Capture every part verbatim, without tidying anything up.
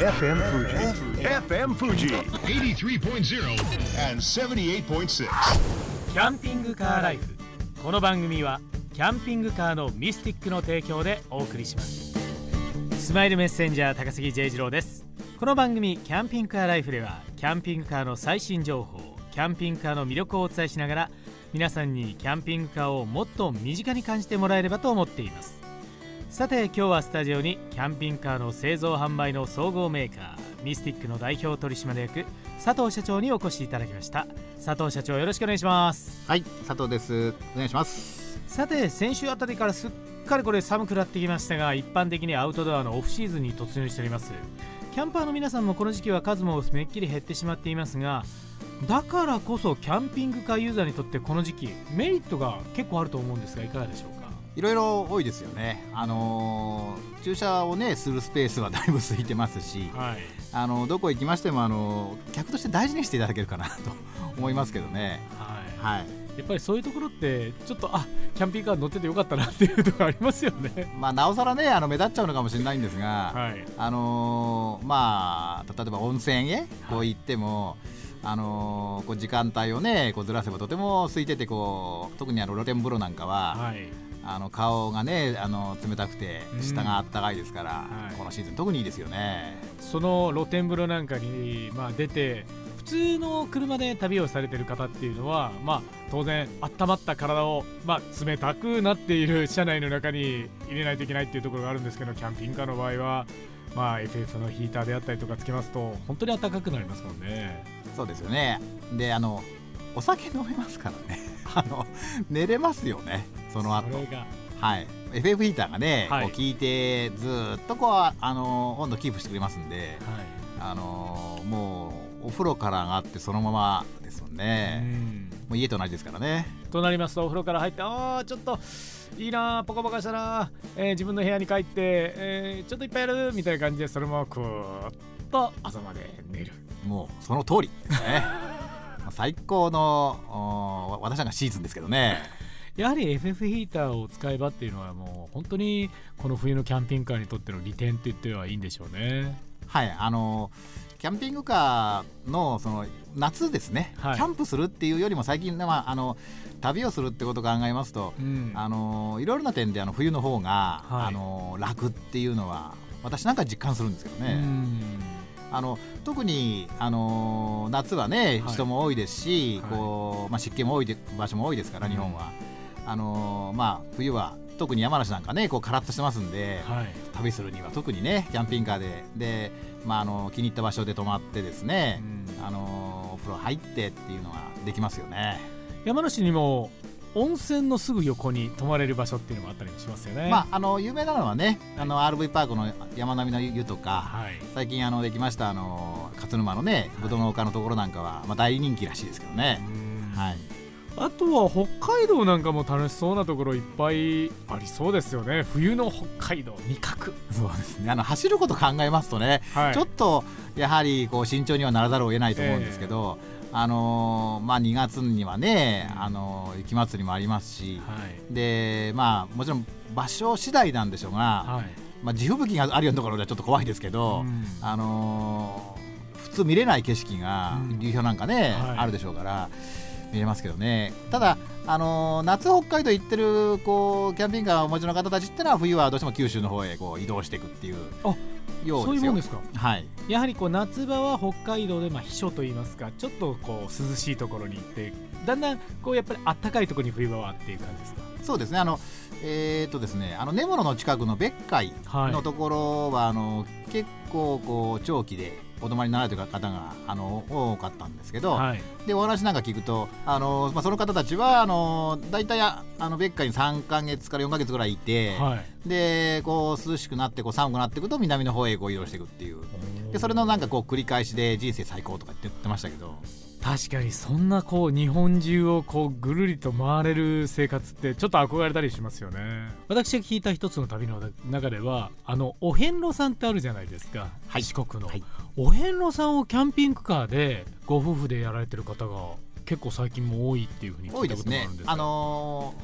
エフエム Fuji エフエム Fuji はちじゅうさんてんゼロ and ななじゅうはちてんろくキャンピングカーライフ。この番組はキャンピングカーのミスティックの提供でお送りします。スマイルメッセンジャー高杉 J 次郎です。この番組キャンピングカーライフではキャンピングカーの最新情報、キャンピングカーの魅力をお伝えしながら皆さんにキャンピングカーをもっと身近に感じてもらえればと思っています。さて今日はスタジオにキャンピングカーの製造販売の総合メーカーミスティックの代表取締役佐藤社長にお越しいただきました。佐藤社長よろしくお願いします。 はい、佐藤です。お願いします。 さて先週あたりからすっかりこれ寒くなってきましたが、一般的にアウトドアのオフシーズンに突入しております。キャンパーの皆さんもこの時期は数もめっきり減ってしまっていますが、だからこそキャンピングカーユーザーにとってこの時期メリットが結構あると思うんですがいかがでしょうか。 いろいろ多いですよね。あのー、駐車をねするスペースはだいぶ空いてますし、はい、あのどこ行きましてもあの客として大事にしていただけるかなと思いますけどね。はい、はい、 やっぱりそういうところってちょっとあキャンピングカー乗っててよかったなっていうところありますよね。 まあなおさらねあの目立っちゃうのかもしれないんですが、はい、あのー、まあ例えば温泉へこう行っても、はい、あのー、こう時間帯をねこうずらせばとても空いててこう特にあの露天風呂なんかは、はい、あの顔がねあの冷たくて下があったかいですから、うんはい、このシーズン特にいいですよね。 その露天風呂なんかに、まあ、出て普通の車で旅をされている方っていうのは、まあ、当然温まった体を、まあ、冷たくなっている車内の中に入れないといけないっていうところがあるんですけど、キャンピングカーの場合は、まあ、エフエフ のヒーターであったりとかつけますと本当に暖かくなりますもんね。 そうですよね。であのお酒飲めますからねあの寝れますよねその後。それがはい、エフエフ ヒーターがね、はい、こう効いてずっとこうあの温度キープしてくれますんで、はい、あのもうお風呂から上がってそのままですもんね。うんもう家と同じですからね。 となりますとお風呂から入ってあーちょっといいなポカポカしたな、えー、自分の部屋に帰って、えー、ちょっといっぱいやるみたいな感じでそのままクーッと朝まで寝る。 もうその通りですね最高の私なんかシーズンですけどね。 やはり エフエフ ヒーターを使えばっていうのはもう本当にこの冬のキャンピングカーにとっての利点って言ってはいいんでしょうね。 はいあのキャンピングカー の, その夏ですね、はい、キャンプするっていうよりも最近、まあ、あの旅をするってことを考えますと、うん、あのいろいろな点であの冬の方が、はい、あの楽っていうのは私なんか実感するんですけどね。うんあの特に、あの夏はね、はい、人も多いですし、はいこうまあ、湿気も多いで場所も多いですから日本は、うんあのまあ、冬は特に山梨なんかねこうカラッとしてますんで、はい、旅するには特にねキャンピングカーで、で、まあ、あの気に入った場所で泊まってですね、うんあのお風呂入ってっていうのができますよね。 山梨にも温泉のすぐ横に泊まれる場所っていうのもあったりしますよね。 まあ、あの有名なのはねあの アールブイ パークの山並みの湯とか、はい、最近あのできましたあの勝沼のねぶどう農家のところなんかは、まあ、大人気らしいですけどね。はい、 あとは北海道なんかも楽しそうなところいっぱいありそうですよね。冬の北海道味覚そうですね。あの走ること考えますとね、はい、ちょっとやはりこう慎重にはならざるを得ないと思うんですけど、えーあのーまあ、にがつにはね、あのー、雪まつりもありますし、はい、でまあ、もちろん場所次第なんでしょうが、はいまあ、地吹雪があるようなところではちょっと怖いですけど、うんあのー、普通見れない景色が、うん、流氷なんかね、はい、あるでしょうから見れますけどね。ただ、あのー、夏北海道行ってるこうキャンピングカーをお持ちの方たちってのは冬はどうしても九州の方へこう移動していくっていうようですよ。 そういうもんですか。 はい、 やはりこう夏場は北海道でまあ避暑といいますかちょっとこう涼しいところに行ってだんだんこうやっぱり暖かいところに冬場はっていう感じですか。 そうですね。あのえーっとですねあの根室の近くの別海のところは、はい、あの結構こう長期でお泊まりになられてる方があの多かったんですけど、はい、でお話なんか聞くとあの、まあ、その方たちはあのだいたいあの別海にさんかげつからよんかげつぐらいいて、はい、でこう涼しくなってこう寒くなっていくと南の方へこう移動していくっていうでそれのなんかこう繰り返しで人生最高とかって言ってましたけど。 確かにそんなこう日本中をこうぐるりと回れる生活ってちょっと憧れたりしますよね。私が聞いた一つの旅の中ではあのお遍路さんってあるじゃないですか、はい、四国の、はい、お遍路さんをキャンピングカーでご夫婦でやられてる方が結構最近も多いっていうふうに聞いたことがあるんですが、 多いですね。あのー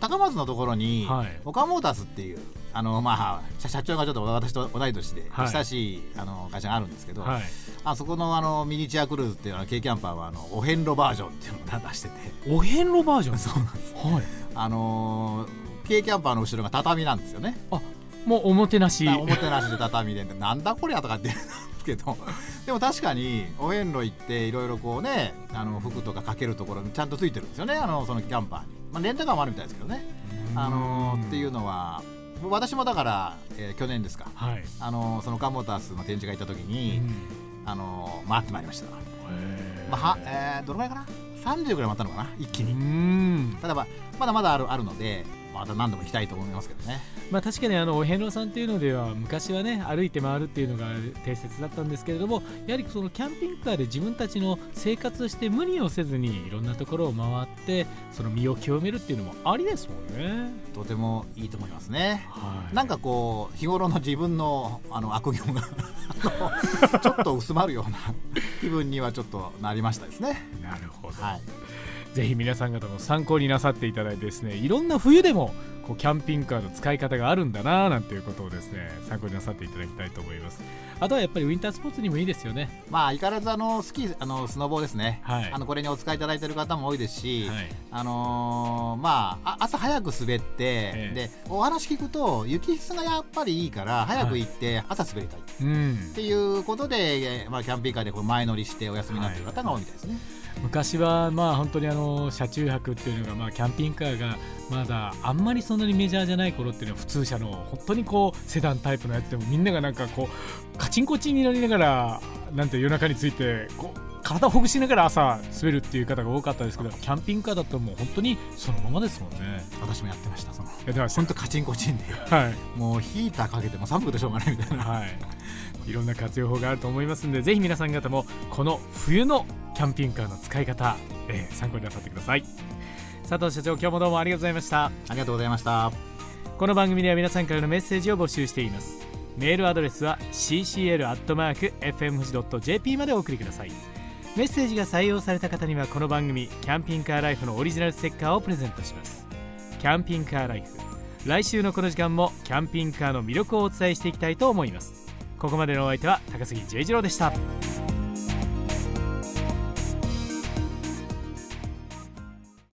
高松のところに、 はい、 オカモータースっていうあの、まあ、社長がちょっと私と同い年で親しい、はい、あの会社があるんですけど、はい、あそこの、あのミニチュアクルーズっていうのは軽キャンパーはあのお遍路バージョンっていうのを出してて。 お遍路バージョンそうなんです、はい、あのー、軽キャンパーの後ろが畳なんですよね。 あ、もうおもてなしおもてなしで畳でなんだこりゃとかって言うんですけどでも確かにお遍路行っていろいろこうね、あの服とかかけるところにちゃんとついてるんですよね、あのそのキャンパーに、まあ、レンタカーもあるみたいですけどね、あのー、っていうのは私もだから、えー、去年ですか、はい、あのー、そのカモータースの展示会行った時に、あのー、回ってまいりました。まあはえー、どのぐらいかなさんじゅうぐらい回ったのかな一気に。うんただまだまだある、あるのでまた何度も行きたいと思いますけどね。 まあ、確かにあのお遍路さんっていうのでは昔はね歩いて回るっていうのが定説だったんですけれども、やはりそのキャンピングカーで自分たちの生活をして無理をせずにいろんなところを回ってその身を清めるっていうのもありですもんね。 とてもいいと思いますね、はい、なんかこう日頃の自分の、あの悪行がちょっと薄まるような気分にはちょっとなりましたですね。 なるほど、 はい、 ぜひ皆さん方も参考になさっていただいてですね、いろんな冬でもこうキャンピングカーの使い方があるんだななんていうことをですね参考になさっていただきたいと思います。あとはやっぱりウィンタースポーツにもいいですよね。 まあ相変わらずあのスキーあのスノボーですね、はい、あのこれにお使いいただいている方も多いですし、はい、あのー、まあ朝早く滑って、ええ、でお話聞くと雪質がやっぱりいいから早く行って朝滑りたい、はい、っていうことで、まあ、キャンピングカーでこう前乗りしてお休みになっている方が多いみたいですね、はい。 昔はまあ本当にあの車中泊っていうのがまあキャンピングカーがまだあんまりそんなにメジャーじゃない頃っていうのは普通車の本当にこうセダンタイプのやつでもみんながなんかこうカチンコチンになりながらなんて夜中についてこう体をほぐしながら朝滑るっていう方が多かったですけど、キャンピングカーだともう本当にそのままですもんね。 私もやってました。そのやってました。 本当カチンコチンで、はい、もうヒーターかけても寒くてしょうがないみたいな、 はい、いろんな活用法があると思いますので、ぜひ皆さん方もこの冬のキャンピングカーの使い方、えー、参考になさってください。佐藤社長、今日もどうもありがとうございました。 ありがとうございました。 この番組では皆さんからのメッセージを募集しています。メールアドレスは シーシーエル アットマーク エフエム 富士 ドット ジェーピー までお送りください。メッセージが採用された方にはこの番組キャンピングカーライフのオリジナルステッカーをプレゼントします。キャンピングカーライフ、来週のこの時間もキャンピングカーの魅力をお伝えしていきたいと思います。ここまでのお相手は高杉J次郎でした。